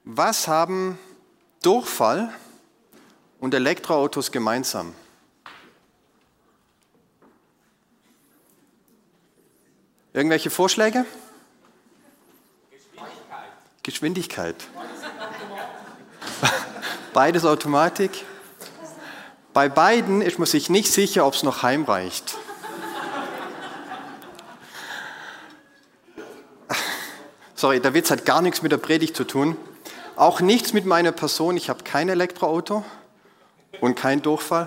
Was haben Durchfall und Elektroautos gemeinsam? Irgendwelche Vorschläge? Geschwindigkeit. Beides Automatik. Bei beiden ist man sich nicht sicher, ob es noch heimreicht. Sorry, der Witz hat gar nichts mit der Predigt zu tun. Auch nichts mit meiner Person. Ich habe kein Elektroauto und kein Durchfall.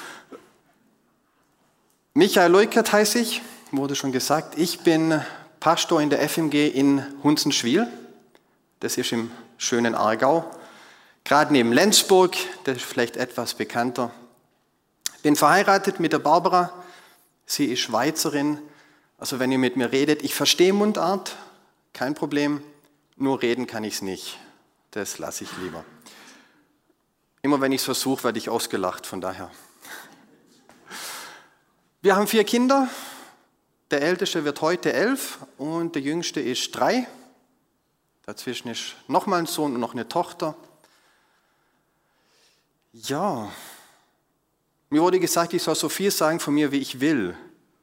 Michael Leukert heiße ich, wurde schon gesagt. Ich bin Pastor in der FMG in Hunzenschwil. Das ist im schönen Aargau. Gerade neben Lenzburg, das ist vielleicht etwas bekannter. Bin verheiratet mit der Barbara. Sie ist Schweizerin. Also wenn ihr mit mir redet, ich verstehe Mundart, kein Problem. Nur reden kann ich es nicht. Das lasse ich lieber. Immer wenn ich es versuche, werde ich ausgelacht, von daher. Wir haben 4 Kinder. Der Älteste wird heute 11 und der Jüngste ist 3. Dazwischen ist nochmal ein Sohn und noch eine Tochter. Ja, mir wurde gesagt, ich soll so viel sagen von mir, wie ich will.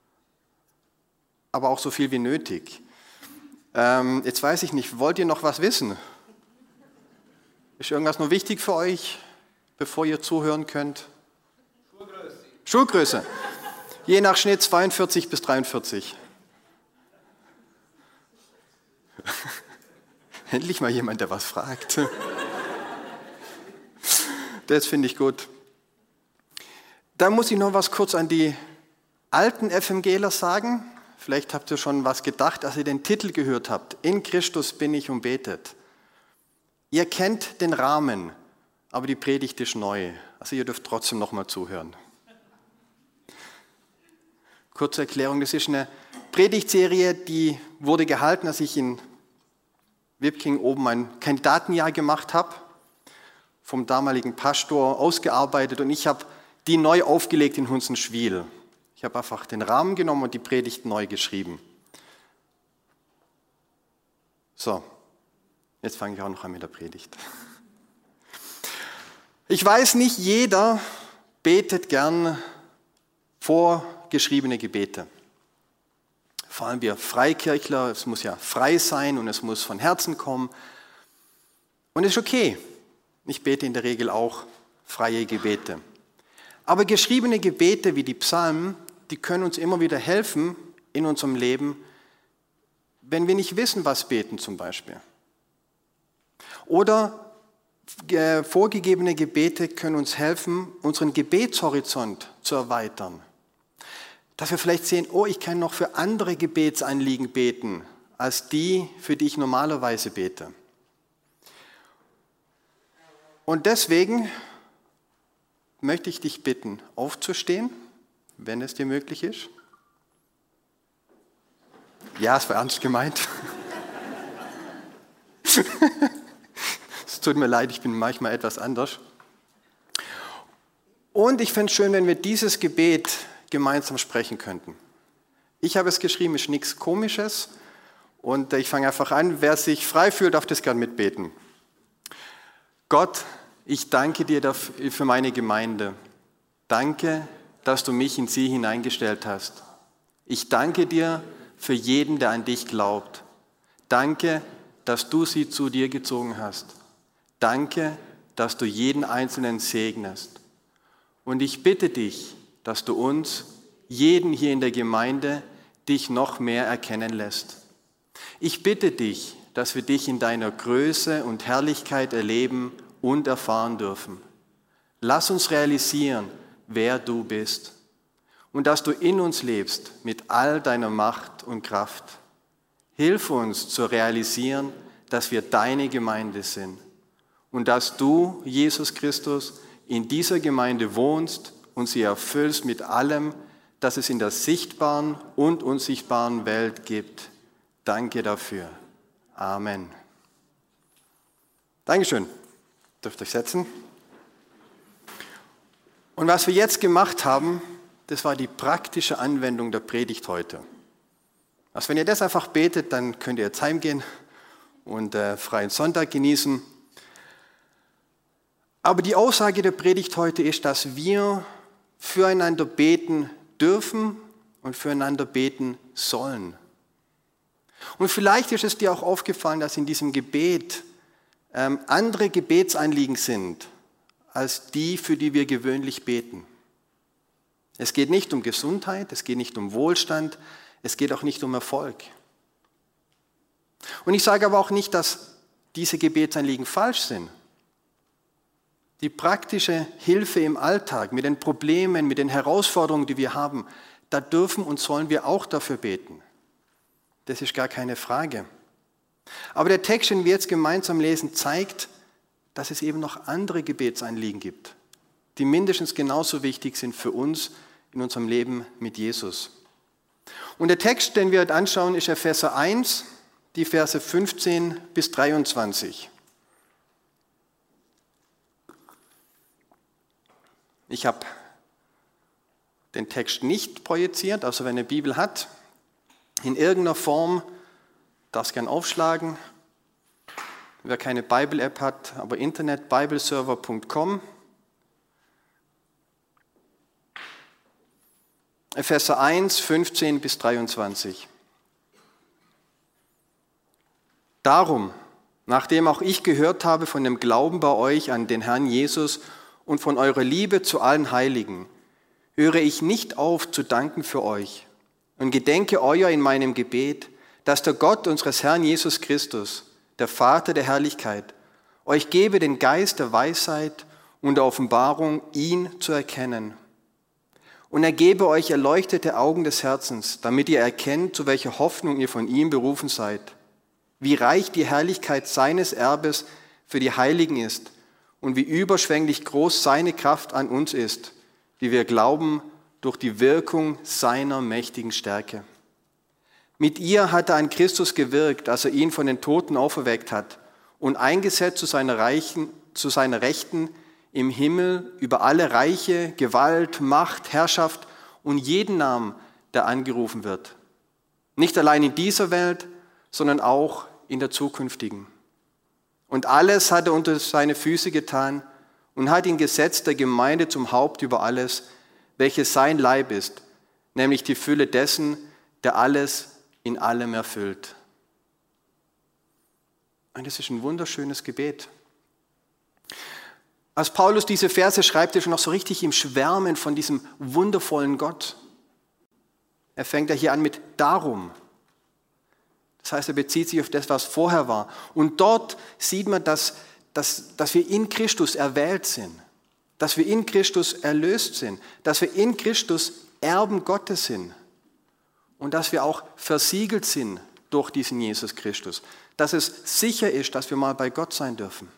Aber auch so viel wie nötig. Jetzt weiß ich nicht, wollt ihr noch was wissen? Ist irgendwas noch wichtig für euch, bevor ihr zuhören könnt? Schuhgröße. Schuhgröße. Je nach Schnitt 42 bis 43. Endlich mal jemand, der was fragt. Das finde ich gut. Dann muss ich noch was kurz an die alten FMGler sagen. Vielleicht habt ihr schon was gedacht, als ihr den Titel gehört habt. In Christus bin ich und betet. Ihr kennt den Rahmen, aber die Predigt ist neu. Also ihr dürft trotzdem noch mal zuhören. Kurze Erklärung, das ist eine Predigtserie, die wurde gehalten, als ich in Wipking oben mein Kandidatenjahr gemacht habe, vom damaligen Pastor ausgearbeitet und ich habe die neu aufgelegt in Hunzenschwil. Ich habe einfach den Rahmen genommen und die Predigt neu geschrieben. So, jetzt fange ich auch noch an mit der Predigt. Ich weiß, nicht jeder betet gern vorgeschriebene Gebete. Vor allem wir Freikirchler, es muss ja frei sein und es muss von Herzen kommen. Und es ist okay. Ich bete in der Regel auch freie Gebete. Aber geschriebene Gebete wie die Psalmen, die können uns immer wieder helfen in unserem Leben, wenn wir nicht wissen, was beten zum Beispiel. Oder vorgegebene Gebete können uns helfen, unseren Gebetshorizont zu erweitern. Dass wir vielleicht sehen, oh, ich kann noch für andere Gebetsanliegen beten, als die, für die ich normalerweise bete. Und deswegen möchte ich dich bitten, aufzustehen, wenn es dir möglich ist. Ja, es war ernst gemeint. Es tut mir leid, ich bin manchmal etwas anders. Und ich fände es schön, wenn wir dieses Gebet gemeinsam sprechen könnten. Ich habe es geschrieben, ist nichts Komisches. Und ich fange einfach an, wer sich frei fühlt, darf das gerne mitbeten. Gott, ich danke dir für meine Gemeinde. Danke, dass du mich in sie hineingestellt hast. Ich danke dir für jeden, der an dich glaubt. Danke, dass du sie zu dir gezogen hast. Danke, dass du jeden Einzelnen segnest. Und ich bitte dich, dass du uns, jeden hier in der Gemeinde, dich noch mehr erkennen lässt. Ich bitte dich, dass wir dich in deiner Größe und Herrlichkeit erleben und erfahren dürfen. Lass uns realisieren, wer du bist und dass du in uns lebst mit all deiner Macht und Kraft. Hilf uns zu realisieren, dass wir deine Gemeinde sind und dass du, Jesus Christus, in dieser Gemeinde wohnst und sie erfüllst mit allem, das es in der sichtbaren und unsichtbaren Welt gibt. Danke dafür. Amen. Dankeschön. Dürft euch setzen. Und was wir jetzt gemacht haben, das war die praktische Anwendung der Predigt heute. Also wenn ihr das einfach betet, dann könnt ihr jetzt heimgehen und freien Sonntag genießen. Aber die Aussage der Predigt heute ist, dass wir füreinander beten dürfen und füreinander beten sollen. Und vielleicht ist es dir auch aufgefallen, dass in diesem Gebet andere Gebetsanliegen sind, als die, für die wir gewöhnlich beten. Es geht nicht um Gesundheit, es geht nicht um Wohlstand, es geht auch nicht um Erfolg. Und ich sage aber auch nicht, dass diese Gebetsanliegen falsch sind. Die praktische Hilfe im Alltag mit den Problemen, mit den Herausforderungen, die wir haben, da dürfen und sollen wir auch dafür beten. Das ist gar keine Frage. Aber der Text, den wir jetzt gemeinsam lesen, zeigt, dass es eben noch andere Gebetsanliegen gibt, die mindestens genauso wichtig sind für uns in unserem Leben mit Jesus. Und der Text, den wir heute anschauen, ist Epheser 1, die Verse 15 bis 23. Ich habe den Text nicht projiziert, also wenn eine Bibel hat, in irgendeiner Form, darf es gern aufschlagen. Wer keine Bible-App hat, aber Internet, bibleserver.com. Epheser 1, 15 bis 23. Darum, nachdem auch ich gehört habe von dem Glauben bei euch an den Herrn Jesus und von eurer Liebe zu allen Heiligen, höre ich nicht auf zu danken für euch und gedenke euer in meinem Gebet, dass der Gott unseres Herrn Jesus Christus, der Vater der Herrlichkeit, euch gebe den Geist der Weisheit und der Offenbarung, ihn zu erkennen. Und er gebe euch erleuchtete Augen des Herzens, damit ihr erkennt, zu welcher Hoffnung ihr von ihm berufen seid, wie reich die Herrlichkeit seines Erbes für die Heiligen ist und wie überschwänglich groß seine Kraft an uns ist, die wir glauben durch die Wirkung seiner mächtigen Stärke. Mit ihr hat er an Christus gewirkt, als er ihn von den Toten auferweckt hat und eingesetzt zu seiner Rechten im Himmel über alle Reiche, Gewalt, Macht, Herrschaft und jeden Namen, der angerufen wird. Nicht allein in dieser Welt, sondern auch in der zukünftigen. Und alles hat er unter seine Füße getan und hat ihn gesetzt der Gemeinde zum Haupt über alles, welches sein Leib ist, nämlich die Fülle dessen, der alles in allem erfüllt. Und das ist ein wunderschönes Gebet. Als Paulus diese Verse schreibt, ist er noch so richtig im Schwärmen von diesem wundervollen Gott. Er fängt ja hier an mit darum. Das heißt, er bezieht sich auf das, was vorher war. Und dort sieht man, dass wir in Christus erwählt sind, dass wir in Christus erlöst sind, dass wir in Christus Erben Gottes sind und dass wir auch versiegelt sind durch diesen Jesus Christus, dass es sicher ist, dass wir mal bei Gott sein dürfen.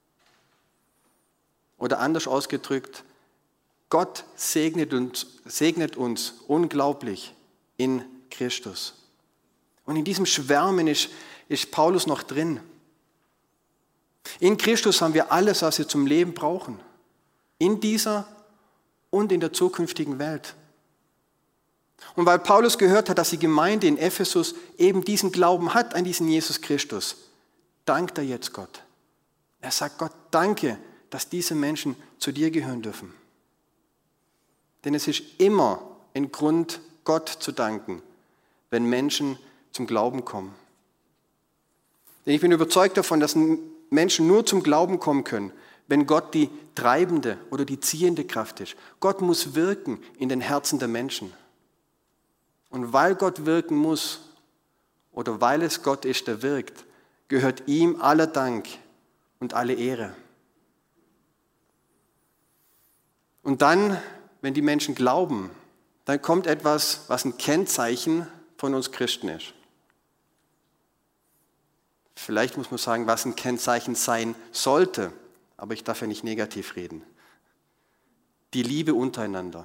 Oder anders ausgedrückt, Gott segnet uns unglaublich in Christus. Und in diesem Schwärmen ist Paulus noch drin. In Christus haben wir alles, was wir zum Leben brauchen. In dieser und in der zukünftigen Welt. Und weil Paulus gehört hat, dass die Gemeinde in Ephesus eben diesen Glauben hat an diesen Jesus Christus, dankt er jetzt Gott. Er sagt Gott, danke, dass diese Menschen zu dir gehören dürfen. Denn es ist immer ein Grund, Gott zu danken, wenn Menschen zum Glauben kommen. Denn ich bin überzeugt davon, dass Menschen nur zum Glauben kommen können, wenn Gott die treibende oder die ziehende Kraft ist. Gott muss wirken in den Herzen der Menschen. Und weil Gott wirken muss oder weil es Gott ist, der wirkt, gehört ihm aller Dank und alle Ehre. Und dann, wenn die Menschen glauben, dann kommt etwas, was ein Kennzeichen von uns Christen ist. Vielleicht muss man sagen, was ein Kennzeichen sein sollte, aber ich darf ja nicht negativ reden. Die Liebe untereinander.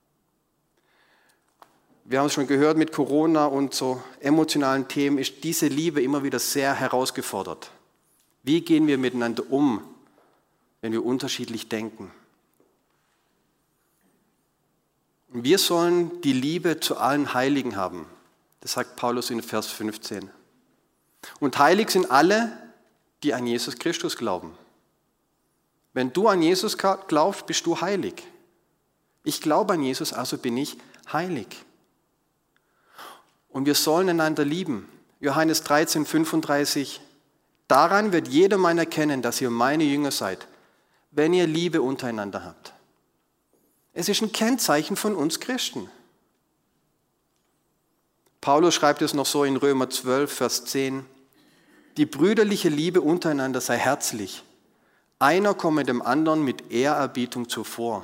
Wir haben es schon gehört, mit Corona und so emotionalen Themen ist diese Liebe immer wieder sehr herausgefordert. Wie gehen wir miteinander um, wenn wir unterschiedlich denken? Und wir sollen die Liebe zu allen Heiligen haben. Das sagt Paulus in Vers 15. Und heilig sind alle, die an Jesus Christus glauben. Wenn du an Jesus glaubst, bist du heilig. Ich glaube an Jesus, also bin ich heilig. Und wir sollen einander lieben. Johannes 13,35: Daran wird jedermann erkennen, dass ihr meine Jünger seid, wenn ihr Liebe untereinander habt. Es ist ein Kennzeichen von uns Christen. Paulus schreibt es noch so in Römer 12, Vers 10: Die brüderliche Liebe untereinander sei herzlich. Einer komme dem anderen mit Ehrerbietung zuvor.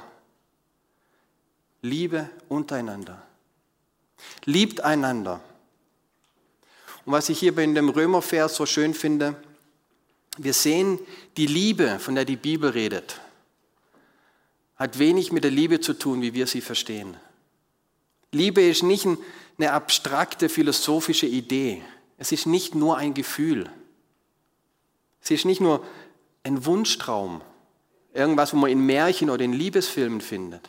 Liebe untereinander. Liebt einander. Und was ich hier in dem Römervers so schön finde, wir sehen, die Liebe, von der die Bibel redet, hat wenig mit der Liebe zu tun, wie wir sie verstehen. Liebe ist nicht eine abstrakte philosophische Idee. Es ist nicht nur ein Gefühl. Es ist nicht nur ein Wunschtraum, irgendwas, wo man in Märchen oder in Liebesfilmen findet.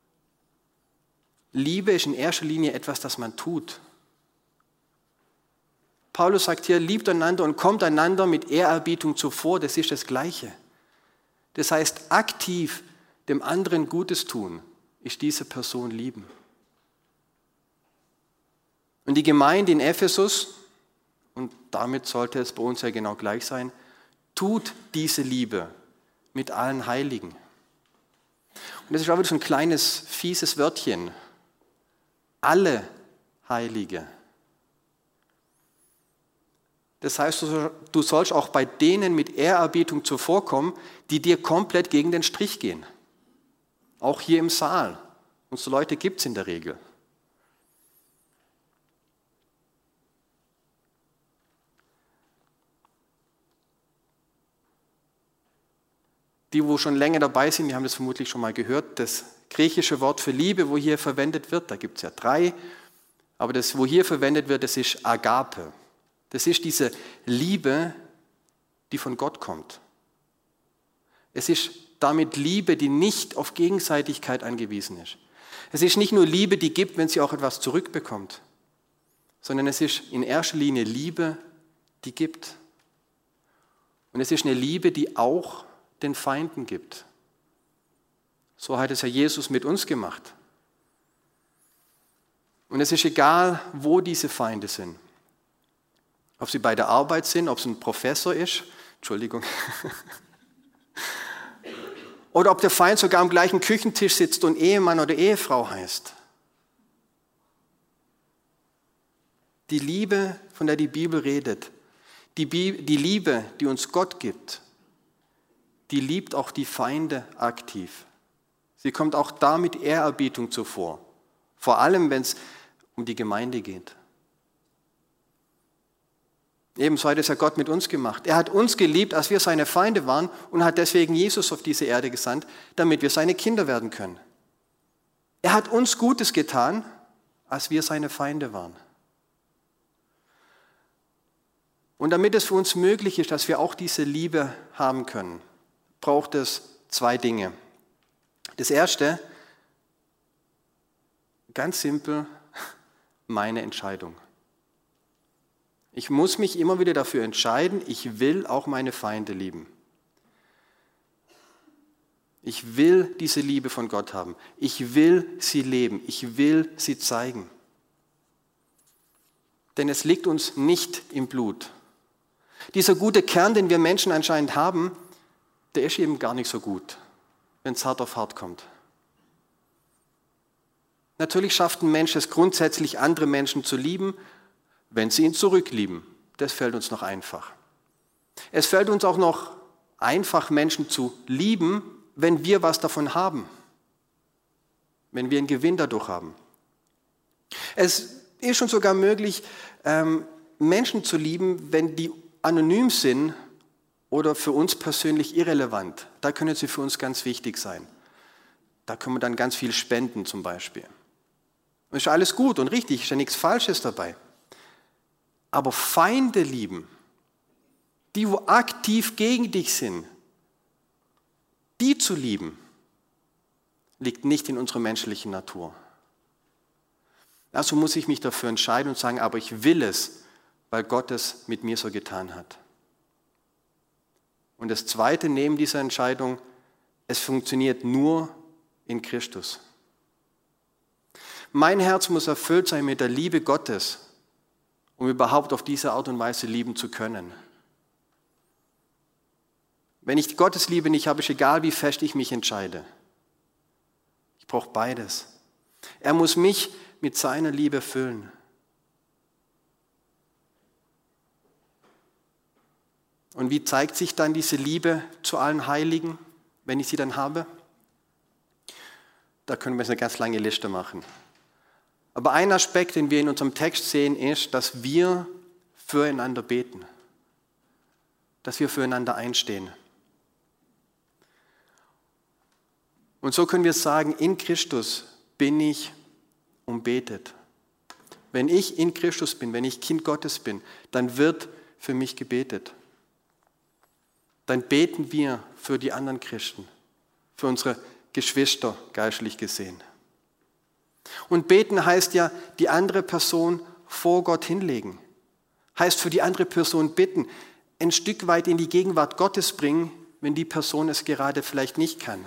Liebe ist in erster Linie etwas, das man tut. Paulus sagt hier, liebt einander und kommt einander mit Ehrerbietung zuvor, das ist das Gleiche. Das heißt, aktiv dem anderen Gutes tun, ist diese Person lieben. Und die Gemeinde in Ephesus, und damit sollte es bei uns ja genau gleich sein, tut diese Liebe mit allen Heiligen. Und das ist auch wieder so ein kleines, fieses Wörtchen. Alle Heilige. Das heißt, du sollst auch bei denen mit Ehrerbietung zuvorkommen, die dir komplett gegen den Strich gehen. Auch hier im Saal. Und so Leute gibt es in der Regel. Die, wo schon länger dabei sind, die haben das vermutlich schon mal gehört, das griechische Wort für Liebe, wo hier verwendet wird, da gibt es ja 3, aber das, wo hier verwendet wird, das ist Agape. Das ist diese Liebe, die von Gott kommt. Es ist damit Liebe, die nicht auf Gegenseitigkeit angewiesen ist. Es ist nicht nur Liebe, die gibt, wenn sie auch etwas zurückbekommt, sondern es ist in erster Linie Liebe, die gibt. Und es ist eine Liebe, die auch den Feinden gibt. So hat es ja Jesus mit uns gemacht. Und es ist egal, wo diese Feinde sind. Ob sie bei der Arbeit sind, ob es ein Professor ist, Entschuldigung, oder ob der Feind sogar am gleichen Küchentisch sitzt und Ehemann oder Ehefrau heißt. Die Liebe, von der die Bibel redet, die Liebe, die uns Gott gibt, die liebt auch die Feinde aktiv. Sie kommt auch da mit Ehrerbietung zuvor. Vor allem, wenn es um die Gemeinde geht. Ebenso hat es ja Gott mit uns gemacht. Er hat uns geliebt, als wir seine Feinde waren und hat deswegen Jesus auf diese Erde gesandt, damit wir seine Kinder werden können. Er hat uns Gutes getan, als wir seine Feinde waren. Und damit es für uns möglich ist, dass wir auch diese Liebe haben können, braucht es 2 Dinge. Das erste, ganz simpel, meine Entscheidung. Ich muss mich immer wieder dafür entscheiden, ich will auch meine Feinde lieben. Ich will diese Liebe von Gott haben. Ich will sie leben. Ich will sie zeigen. Denn es liegt uns nicht im Blut. Dieser gute Kern, den wir Menschen anscheinend haben, der ist eben gar nicht so gut, wenn es hart auf hart kommt. Natürlich schafft ein Mensch es grundsätzlich, andere Menschen zu lieben, wenn sie ihn zurücklieben. Das fällt uns noch einfach. Es fällt uns auch noch einfach, Menschen zu lieben, wenn wir was davon haben. Wenn wir einen Gewinn dadurch haben. Es ist schon sogar möglich, Menschen zu lieben, wenn die anonym sind oder für uns persönlich irrelevant. Da können sie für uns ganz wichtig sein. Da können wir dann ganz viel spenden zum Beispiel. Und ist alles gut und richtig, ist ja nichts Falsches dabei. Aber Feinde lieben, die wo aktiv gegen dich sind, die zu lieben, liegt nicht in unserer menschlichen Natur. Also muss ich mich dafür entscheiden und sagen, aber ich will es, weil Gott es mit mir so getan hat. Und das Zweite neben dieser Entscheidung, Es funktioniert nur in Christus. Mein Herz muss erfüllt sein mit der Liebe Gottes, um überhaupt auf diese Art und Weise lieben zu können. Wenn ich Gottes Liebe nicht habe, ist egal, wie fest ich mich entscheide. Ich brauche beides. Er muss mich mit seiner Liebe füllen. Und wie zeigt sich dann diese Liebe zu allen Heiligen, wenn ich sie dann habe? Da können wir jetzt eine ganz lange Liste machen. Aber ein Aspekt, den wir in unserem Text sehen, ist, dass wir füreinander beten. Dass wir füreinander einstehen. Und so können wir sagen, in Christus bin ich umbetet. Wenn ich in Christus bin, wenn ich Kind Gottes bin, dann wird für mich gebetet. Dann beten wir für die anderen Christen, für unsere Geschwister geistlich gesehen. Und beten heißt ja, die andere Person vor Gott hinlegen. Heißt für die andere Person bitten, ein Stück weit in die Gegenwart Gottes bringen, wenn die Person es gerade vielleicht nicht kann.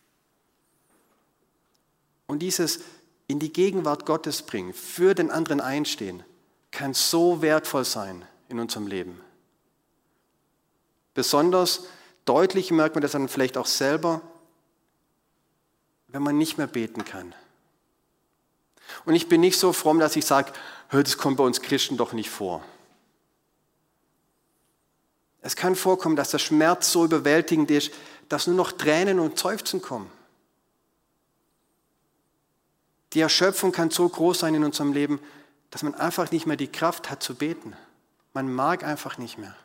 Und dieses in die Gegenwart Gottes bringen, für den anderen einstehen, kann so wertvoll sein in unserem Leben. Besonders deutlich merkt man das dann vielleicht auch selber, wenn man nicht mehr beten kann. Und ich bin nicht so fromm, dass ich sage, das kommt bei uns Christen doch nicht vor. Es kann vorkommen, dass der Schmerz so überwältigend ist, dass nur noch Tränen und Seufzen kommen. Die Erschöpfung kann so groß sein in unserem Leben, dass man einfach nicht mehr die Kraft hat zu beten. Man mag einfach nicht mehr.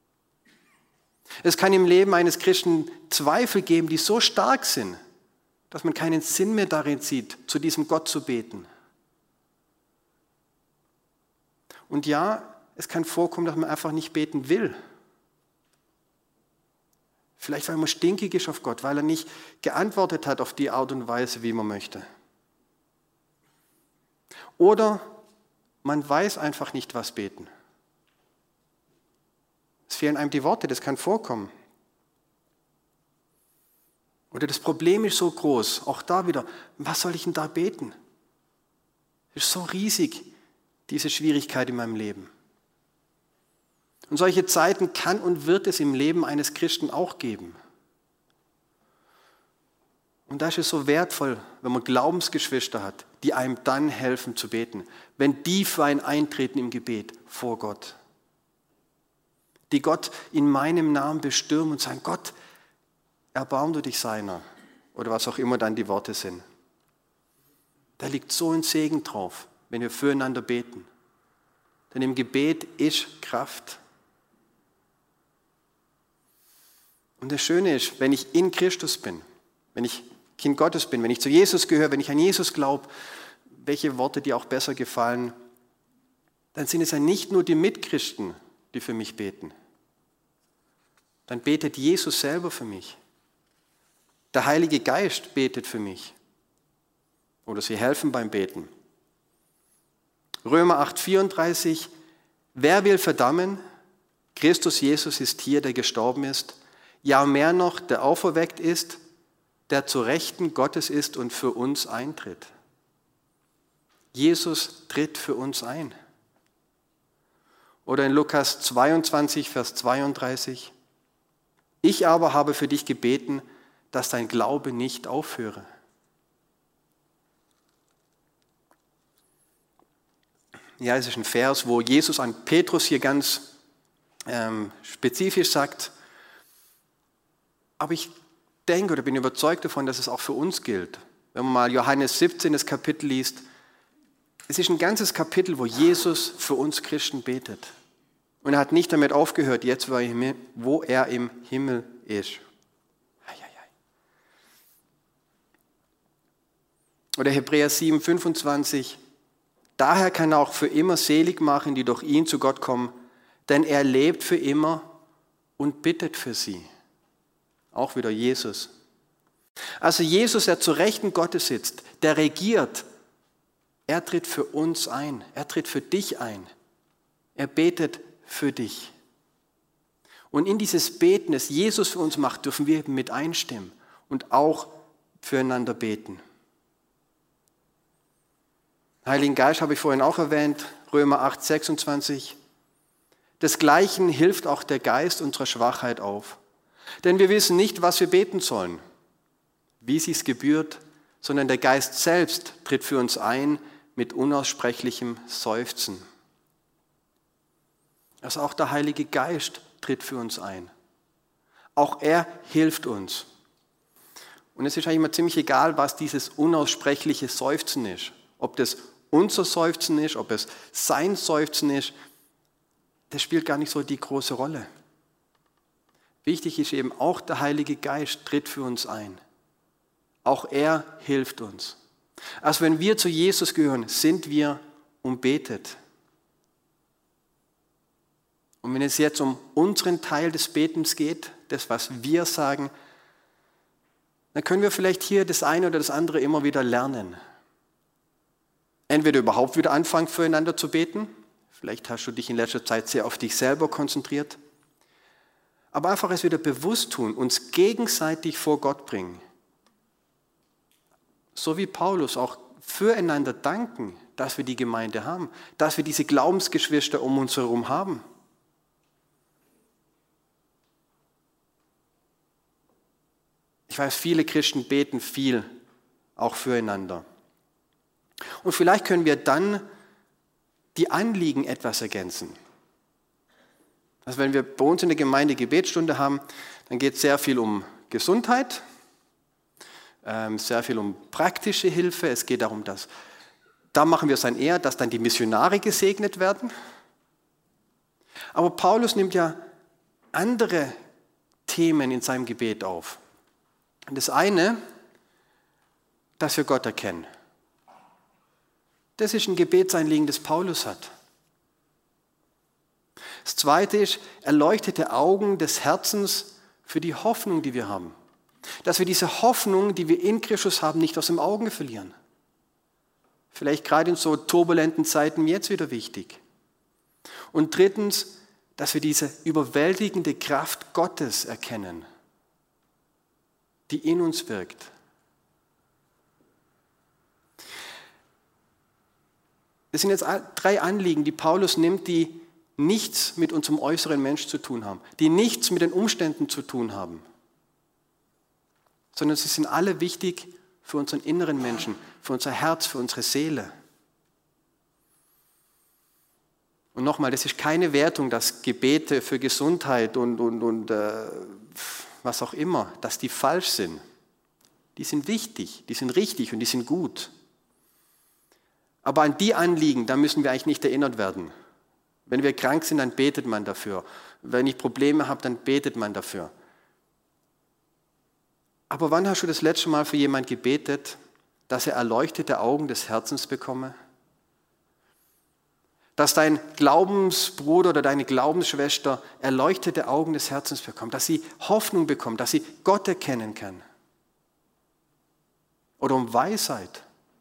Es kann im Leben eines Christen Zweifel geben, die so stark sind, dass man keinen Sinn mehr darin sieht, zu diesem Gott zu beten. Und ja, es kann vorkommen, dass man einfach nicht beten will. Vielleicht, weil man stinkig ist auf Gott, weil er nicht geantwortet hat auf die Art und Weise, wie man möchte. Oder man weiß einfach nicht, was beten. Es fehlen einem die Worte, das kann vorkommen. Oder das Problem ist so groß, auch da wieder, was soll ich denn da beten? Es ist so riesig, diese Schwierigkeit in meinem Leben. Und solche Zeiten kann und wird es im Leben eines Christen auch geben. Und da ist es so wertvoll, wenn man Glaubensgeschwister hat, die einem dann helfen zu beten, wenn die für ein Eintreten im Gebet vor Gott, die Gott in meinem Namen bestürmen und sagen, Gott, erbarm du dich seiner, oder was auch immer dann die Worte sind. Da liegt so ein Segen drauf, wenn wir füreinander beten. Denn im Gebet ist Kraft. Und das Schöne ist, wenn ich in Christus bin, wenn ich Kind Gottes bin, wenn ich zu Jesus gehöre, wenn ich an Jesus glaube, welche Worte dir auch besser gefallen, dann sind es ja nicht nur die Mitchristen, die für mich beten. Dann betet Jesus selber für mich. Der Heilige Geist betet für mich. Oder sie helfen beim Beten. Römer 8,34: Wer will verdammen? Christus Jesus ist hier, der gestorben ist. Ja, mehr noch, der auferweckt ist, der zur Rechten Gottes ist und für uns eintritt. Jesus tritt für uns ein. Oder in Lukas 22, Vers 32: Ich aber habe für dich gebeten, dass dein Glaube nicht aufhöre. Ja, es ist ein Vers, wo Jesus an Petrus hier ganz spezifisch sagt, aber ich denke oder bin überzeugt davon, dass es auch für uns gilt. Wenn man mal Johannes 17, das Kapitel liest, es ist ein ganzes Kapitel, wo Jesus für uns Christen betet. Und er hat nicht damit aufgehört, jetzt wo er im Himmel ist. Oder Hebräer 7, 25: Daher kann er auch für immer selig machen, die durch ihn zu Gott kommen, denn er lebt für immer und bittet für sie. Auch wieder Jesus. Also Jesus, der zur Rechten Gottes sitzt, der regiert, er tritt für uns ein, er tritt für dich ein. Er betet für dich. Und in dieses Beten, das Jesus für uns macht, dürfen wir mit einstimmen und auch füreinander beten. Heiligen Geist habe ich vorhin auch erwähnt, Römer 8, 26. Desgleichen hilft auch der Geist unserer Schwachheit auf. Denn wir wissen nicht, was wir beten sollen, wie es sich gebührt, sondern der Geist selbst tritt für uns ein mit unaussprechlichem Seufzen. Also auch der Heilige Geist tritt für uns ein. Auch er hilft uns. Und es ist eigentlich immer ziemlich egal, was dieses unaussprechliche Seufzen ist. Ob das unser Seufzen ist, ob es sein Seufzen ist, das spielt gar nicht so die große Rolle. Wichtig ist eben, auch der Heilige Geist tritt für uns ein. Auch er hilft uns. Also wenn wir zu Jesus gehören, sind wir umbetet. Und wenn es jetzt um unseren Teil des Betens geht, das, was wir sagen, dann können wir vielleicht hier das eine oder das andere immer wieder lernen. Entweder überhaupt wieder anfangen, füreinander zu beten. Vielleicht hast du dich in letzter Zeit sehr auf dich selber konzentriert. Aber einfach es wieder bewusst tun, uns gegenseitig vor Gott bringen. So wie Paulus auch füreinander danken, dass wir die Gemeinde haben, dass wir diese Glaubensgeschwister um uns herum haben. Ich weiß, viele Christen beten viel, auch füreinander. Und vielleicht können wir dann die Anliegen etwas ergänzen. Also wenn wir bei uns in der Gemeinde Gebetsstunde haben, dann geht es sehr viel um Gesundheit, sehr viel um praktische Hilfe. Es geht darum, da machen wir es dann eher, dass dann die Missionare gesegnet werden. Aber Paulus nimmt ja andere Themen in seinem Gebet auf. Das eine, dass wir Gott erkennen. Das ist ein Gebetsanliegen, das Paulus hat. Das zweite ist, erleuchtete Augen des Herzens für die Hoffnung, die wir haben. Dass wir diese Hoffnung, die wir in Christus haben, nicht aus dem Auge verlieren. Vielleicht gerade in so turbulenten Zeiten wie jetzt wieder wichtig. Und drittens, dass wir diese überwältigende Kraft Gottes erkennen, die in uns wirkt. Das sind jetzt 3 Anliegen, die Paulus nimmt, die nichts mit unserem äußeren Mensch zu tun haben, die nichts mit den Umständen zu tun haben, sondern sie sind alle wichtig für unseren inneren Menschen, für unser Herz, für unsere Seele. Und nochmal, das ist keine Wertung, dass Gebete für Gesundheit und was auch immer, dass die falsch sind. Die sind wichtig, die sind richtig und die sind gut. Aber an die Anliegen, da müssen wir eigentlich nicht erinnert werden. Wenn wir krank sind, dann betet man dafür. Wenn ich Probleme habe, dann betet man dafür. Aber wann hast du das letzte Mal für jemanden gebetet, dass er erleuchtete Augen des Herzens bekomme? Dass dein Glaubensbruder oder deine Glaubensschwester erleuchtete Augen des Herzens bekommt, dass sie Hoffnung bekommt, dass sie Gott erkennen kann. Oder um Weisheit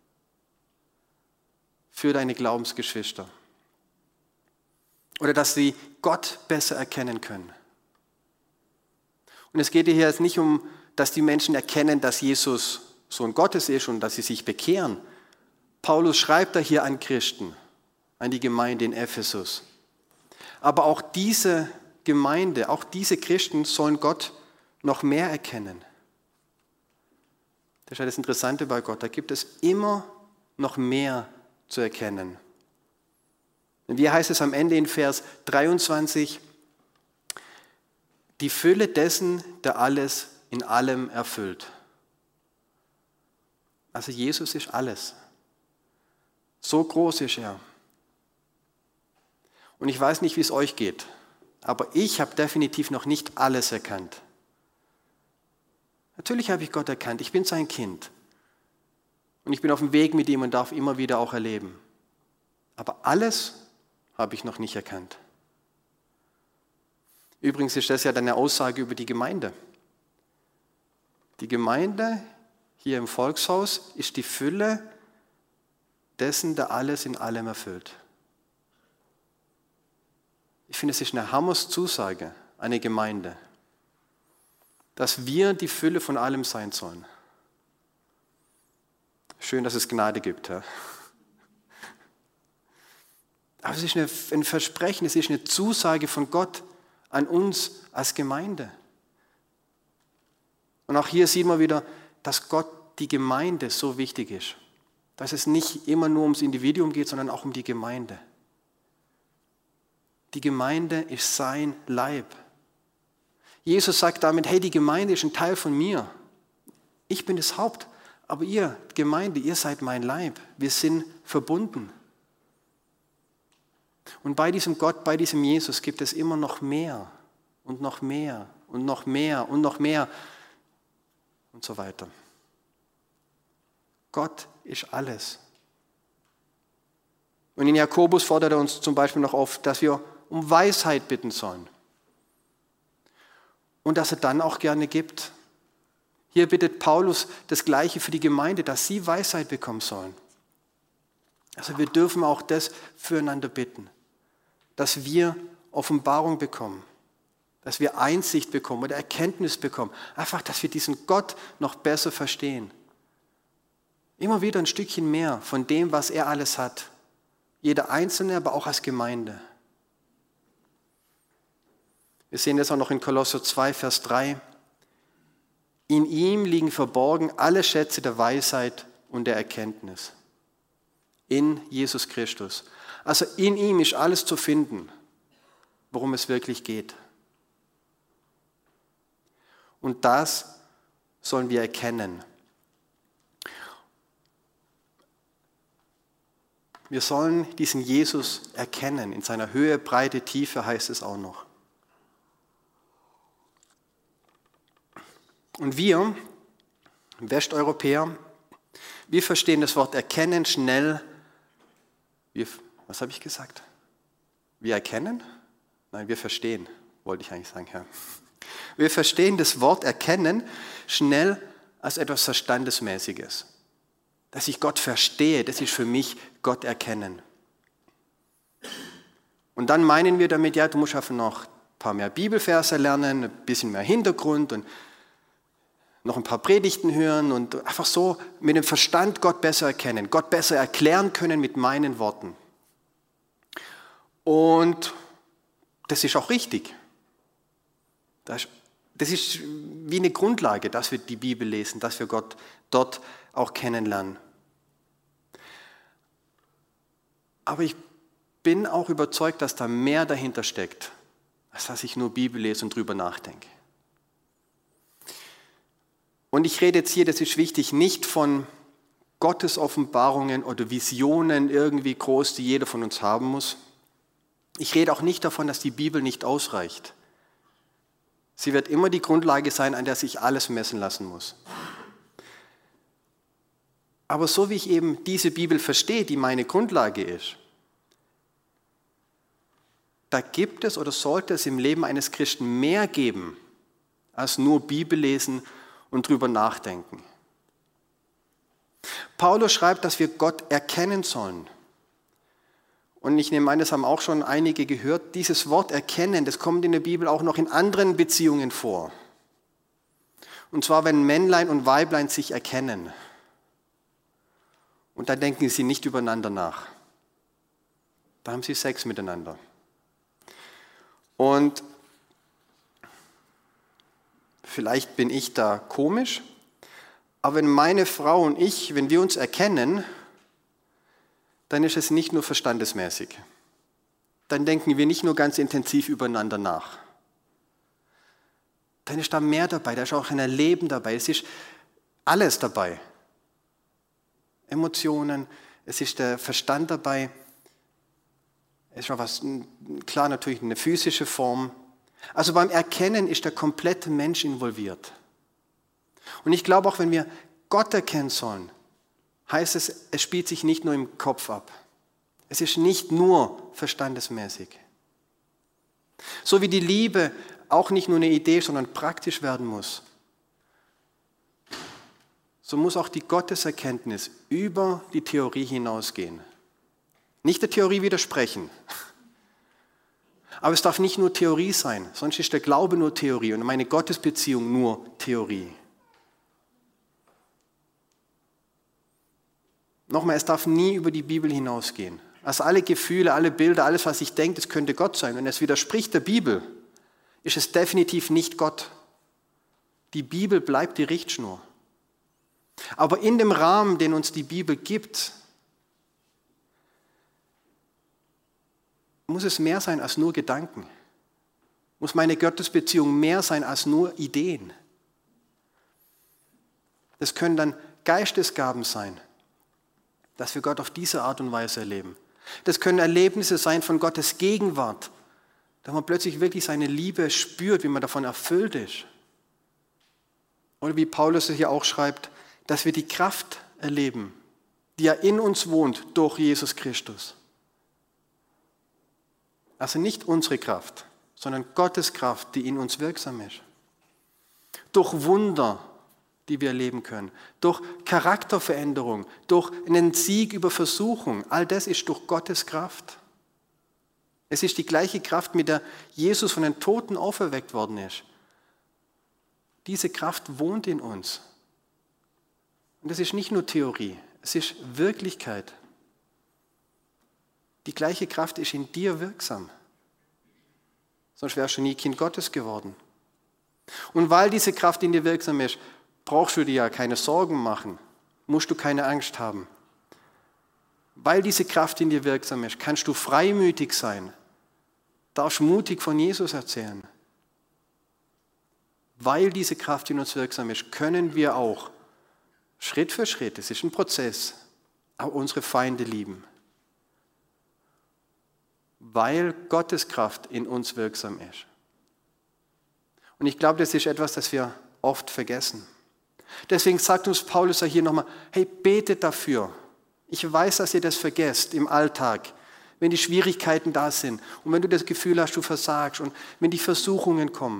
für deine Glaubensgeschwister. Oder dass sie Gott besser erkennen können. Und es geht hier jetzt nicht um, dass die Menschen erkennen, dass Jesus Sohn Gottes ist und dass sie sich bekehren. Paulus schreibt da hier an Christen, an die Gemeinde in Ephesus. Aber auch diese Gemeinde, auch diese Christen sollen Gott noch mehr erkennen. Das ist ja das Interessante bei Gott, da gibt es immer noch mehr zu erkennen. Und wie heißt es am Ende in Vers 23? Die Fülle dessen, der alles in allem erfüllt. Also Jesus ist alles. So groß ist er. Und ich weiß nicht, wie es euch geht, aber ich habe definitiv noch nicht alles erkannt. Natürlich habe ich Gott erkannt, ich bin sein Kind. Und ich bin auf dem Weg mit ihm und darf immer wieder auch erleben. Aber alles habe ich noch nicht erkannt. Übrigens ist das ja dann eine Aussage über die Gemeinde. Die Gemeinde hier im Volkshaus ist die Fülle dessen, der alles in allem erfüllt. Ich finde, es ist eine Hammerszusage, eine Gemeinde. dass wir die Fülle von allem sein sollen. Schön, dass es Gnade gibt. Ja. Aber es ist ein Versprechen, es ist eine Zusage von Gott an uns als Gemeinde. Und auch hier sieht man wieder, dass Gott die Gemeinde so wichtig ist. Dass es nicht immer nur ums Individuum geht, sondern auch um die Gemeinde. Die Gemeinde ist sein Leib. Jesus sagt damit, hey, die Gemeinde ist ein Teil von mir. Ich bin das Haupt, aber ihr, Gemeinde, ihr seid mein Leib. Wir sind verbunden. Und bei diesem Gott, bei diesem Jesus gibt es immer noch mehr und noch mehr und noch mehr und noch mehr und so weiter. Gott ist alles. Und in Jakobus fordert er uns zum Beispiel noch auf, dass wir um Weisheit bitten sollen. Und dass er dann auch gerne gibt. Hier bittet Paulus das Gleiche für die Gemeinde, dass sie Weisheit bekommen sollen. Also wir dürfen auch das füreinander bitten, dass wir Offenbarung bekommen, dass wir Einsicht bekommen oder Erkenntnis bekommen. Einfach, dass wir diesen Gott noch besser verstehen. Immer wieder ein Stückchen mehr von dem, was er alles hat. Jeder Einzelne, aber auch als Gemeinde. Wir sehen das auch noch in Kolosser 2, Vers 3. In ihm liegen verborgen alle Schätze der Weisheit und der Erkenntnis. In Jesus Christus. Also in ihm ist alles zu finden, worum es wirklich geht. Und das sollen wir erkennen. Wir sollen diesen Jesus erkennen. In seiner Höhe, Breite, Tiefe heißt es auch noch. Und wir, Westeuropäer, wir verstehen das Wort erkennen schnell. Was habe ich gesagt? Wir erkennen? Nein, wir verstehen, wollte ich eigentlich sagen, Herr. Wir verstehen das Wort erkennen schnell als etwas Verstandesmäßiges. Dass ich Gott verstehe, das ist für mich Gott erkennen. Und dann meinen wir damit, ja, du musst einfach noch ein paar mehr Bibelverse lernen, ein bisschen mehr Hintergrund und noch ein paar Predigten hören und einfach so mit dem Verstand Gott besser erkennen, Gott besser erklären können mit meinen Worten. Und das ist auch richtig. Das ist wie eine Grundlage, dass wir die Bibel lesen, dass wir Gott dort auch kennenlernen. Aber ich bin auch überzeugt, dass da mehr dahinter steckt, als dass ich nur Bibel lese und drüber nachdenke. Und ich rede jetzt hier, das ist wichtig, nicht von Gottes Offenbarungen oder Visionen irgendwie groß, die jeder von uns haben muss. Ich rede auch nicht davon, dass die Bibel nicht ausreicht. Sie wird immer die Grundlage sein, an der sich alles messen lassen muss. Aber so wie ich eben diese Bibel verstehe, die meine Grundlage ist, da gibt es oder sollte es im Leben eines Christen mehr geben, als nur Bibel lesen und drüber nachdenken. Paulus schreibt, dass wir Gott erkennen sollen. Und ich nehme an, das haben auch schon einige gehört, dieses Wort erkennen, das kommt in der Bibel auch noch in anderen Beziehungen vor. Und zwar, wenn Männlein und Weiblein sich erkennen. Und da denken sie nicht übereinander nach. Da haben sie Sex miteinander. Und vielleicht bin ich da komisch, aber wenn meine Frau und ich, wenn wir uns erkennen, dann ist es nicht nur verstandesmäßig. Dann denken wir nicht nur ganz intensiv übereinander nach. Dann ist da mehr dabei, da ist auch ein Erleben dabei, es ist alles dabei. Emotionen, es ist der Verstand dabei, es ist auch was, klar natürlich eine physische Form. Also beim Erkennen ist der komplette Mensch involviert. Und ich glaube auch, wenn wir Gott erkennen sollen, heißt es, es spielt sich nicht nur im Kopf ab. Es ist nicht nur verstandesmäßig. So wie die Liebe auch nicht nur eine Idee, sondern praktisch werden muss, so muss auch die Gotteserkenntnis über die Theorie hinausgehen. Nicht der Theorie widersprechen, Aber es darf nicht nur Theorie sein, sonst ist der Glaube nur Theorie und meine Gottesbeziehung nur Theorie. Nochmal, es darf nie über die Bibel hinausgehen. Also alle Gefühle, alle Bilder, alles, was ich denke, das könnte Gott sein. Wenn es widerspricht der Bibel, ist es definitiv nicht Gott. Die Bibel bleibt die Richtschnur. Aber in dem Rahmen, den uns die Bibel gibt, muss es mehr sein als nur Gedanken. Muss meine Gottesbeziehung mehr sein als nur Ideen. Das können dann Geistesgaben sein, dass wir Gott auf diese Art und Weise erleben. Das können Erlebnisse sein von Gottes Gegenwart, dass man plötzlich wirklich seine Liebe spürt, wie man davon erfüllt ist. Oder wie Paulus es hier auch schreibt, dass wir die Kraft erleben, die ja in uns wohnt durch Jesus Christus. Also nicht unsere Kraft, sondern Gottes Kraft, die in uns wirksam ist. Durch Wunder, die wir erleben können, durch Charakterveränderung, durch einen Sieg über Versuchung. All das ist durch Gottes Kraft. Es ist die gleiche Kraft, mit der Jesus von den Toten auferweckt worden ist. Diese Kraft wohnt in uns. Und das ist nicht nur Theorie, es ist Wirklichkeit. Die gleiche Kraft ist in dir wirksam. Sonst wärst du nie Kind Gottes geworden. Und weil diese Kraft in dir wirksam ist, brauchst du dir ja keine Sorgen machen, musst du keine Angst haben. Weil diese Kraft in dir wirksam ist, kannst du freimütig sein, darfst mutig von Jesus erzählen. Weil diese Kraft in uns wirksam ist, können wir auch Schritt für Schritt, es ist ein Prozess, auch unsere Feinde lieben. Weil Gottes Kraft in uns wirksam ist. Und ich glaube, das ist etwas, das wir oft vergessen. Deswegen sagt uns Paulus ja hier nochmal, hey, betet dafür. Ich weiß, dass ihr das vergesst im Alltag, wenn die Schwierigkeiten da sind und wenn du das Gefühl hast, du versagst und wenn die Versuchungen kommen.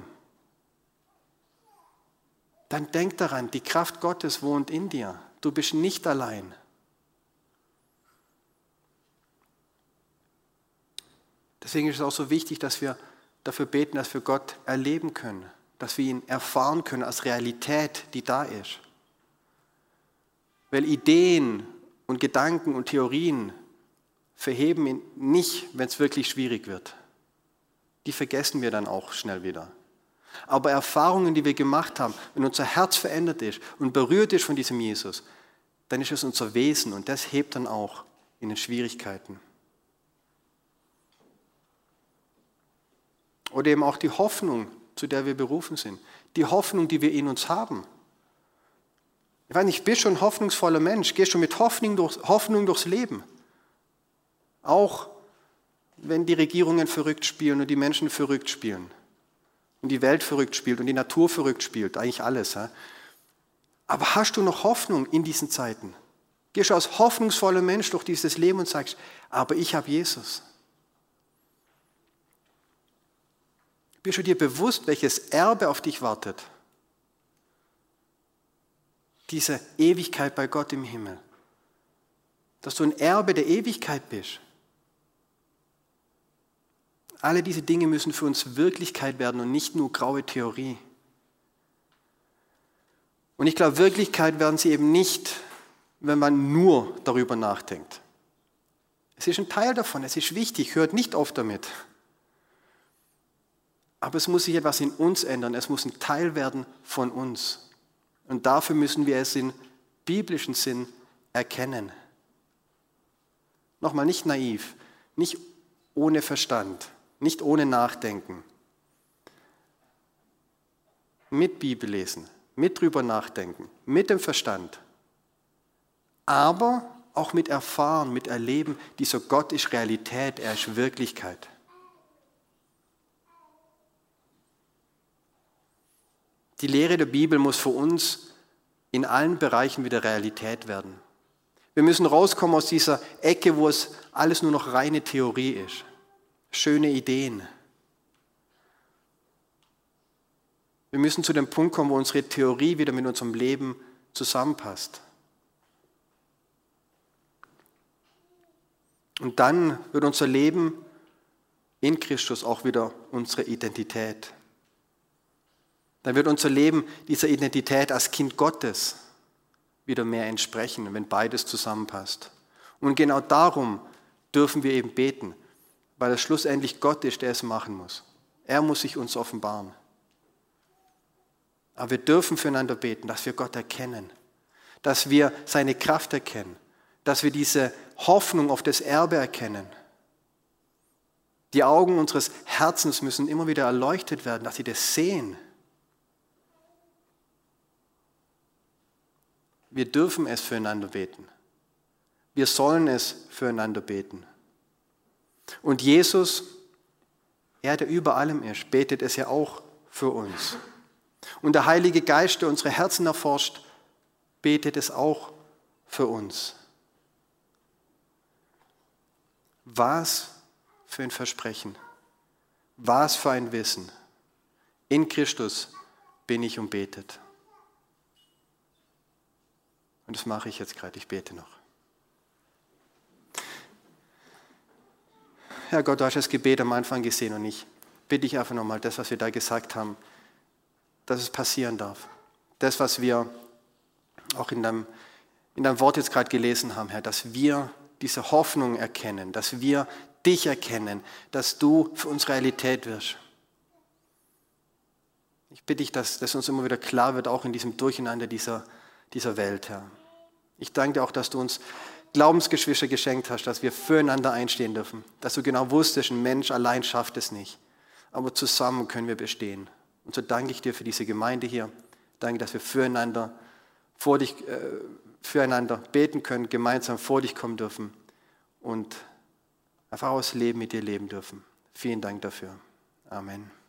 Dann denk daran, die Kraft Gottes wohnt in dir. Du bist nicht allein. Deswegen ist es auch so wichtig, dass wir dafür beten, dass wir Gott erleben können, dass wir ihn erfahren können als Realität, die da ist. Weil Ideen und Gedanken und Theorien verheben ihn nicht, wenn es wirklich schwierig wird. Die vergessen wir dann auch schnell wieder. Aber Erfahrungen, die wir gemacht haben, wenn unser Herz verändert ist und berührt ist von diesem Jesus, dann ist es unser Wesen und das hebt dann auch in den Schwierigkeiten. Oder eben auch die Hoffnung, zu der wir berufen sind. Die Hoffnung, die wir in uns haben. Ich weiß nicht, bist schon ein hoffnungsvoller Mensch, gehst schon mit Hoffnung durchs Leben. Auch wenn die Regierungen verrückt spielen und die Menschen verrückt spielen. Und die Welt verrückt spielt und die Natur verrückt spielt, eigentlich alles. Aber hast du noch Hoffnung in diesen Zeiten? Gehst du als hoffnungsvoller Mensch durch dieses Leben und sagst, aber ich habe Jesus. Bist du dir bewusst, welches Erbe auf dich wartet? Diese Ewigkeit bei Gott im Himmel. Dass du ein Erbe der Ewigkeit bist. Alle diese Dinge müssen für uns Wirklichkeit werden und nicht nur graue Theorie. Und ich glaube, Wirklichkeit werden sie eben nicht, wenn man nur darüber nachdenkt. Es ist ein Teil davon, es ist wichtig, hört nicht auf damit. Aber es muss sich etwas in uns ändern, es muss ein Teil werden von uns. Und dafür müssen wir es in biblischen Sinn erkennen. Nochmal, nicht naiv, nicht ohne Verstand, nicht ohne Nachdenken. Mit Bibel lesen, mit drüber nachdenken, mit dem Verstand. Aber auch mit Erfahren, mit Erleben, dieser Gott ist Realität, er ist Wirklichkeit. Die Lehre der Bibel muss für uns in allen Bereichen wieder Realität werden. Wir müssen rauskommen aus dieser Ecke, wo es alles nur noch reine Theorie ist. Schöne Ideen. Wir müssen zu dem Punkt kommen, wo unsere Theorie wieder mit unserem Leben zusammenpasst. Und dann wird unser Leben in Christus auch wieder unsere Identität. Dann wird unser Leben dieser Identität als Kind Gottes wieder mehr entsprechen, wenn beides zusammenpasst. Und genau darum dürfen wir eben beten, weil es schlussendlich Gott ist, der es machen muss. Er muss sich uns offenbaren. Aber wir dürfen füreinander beten, dass wir Gott erkennen, dass wir seine Kraft erkennen, dass wir diese Hoffnung auf das Erbe erkennen. Die Augen unseres Herzens müssen immer wieder erleuchtet werden, dass sie das sehen. Wir dürfen es füreinander beten. Wir sollen es füreinander beten. Und Jesus, er, der über allem ist, betet es ja auch für uns. Und der Heilige Geist, der unsere Herzen erforscht, betet es auch für uns. Was für ein Versprechen, was für ein Wissen. In Christus bin ich umbetet. Und das mache ich jetzt gerade, ich bete noch. Herr Gott, du hast das Gebet am Anfang gesehen und ich bitte dich einfach nochmal, das, was wir da gesagt haben, dass es passieren darf. Das, was wir auch in deinem Wort jetzt gerade gelesen haben, Herr, dass wir diese Hoffnung erkennen, dass wir dich erkennen, dass du für uns Realität wirst. Ich bitte dich, dass das uns immer wieder klar wird, auch in diesem Durcheinander dieser Welt, Herr. Ich danke dir auch, dass du uns Glaubensgeschwister geschenkt hast, dass wir füreinander einstehen dürfen, dass du genau wusstest, ein Mensch allein schafft es nicht, aber zusammen können wir bestehen. Und so danke ich dir für diese Gemeinde hier. Danke, dass wir füreinander beten können, gemeinsam vor dich kommen dürfen und einfach aus Leben mit dir leben dürfen. Vielen Dank dafür. Amen.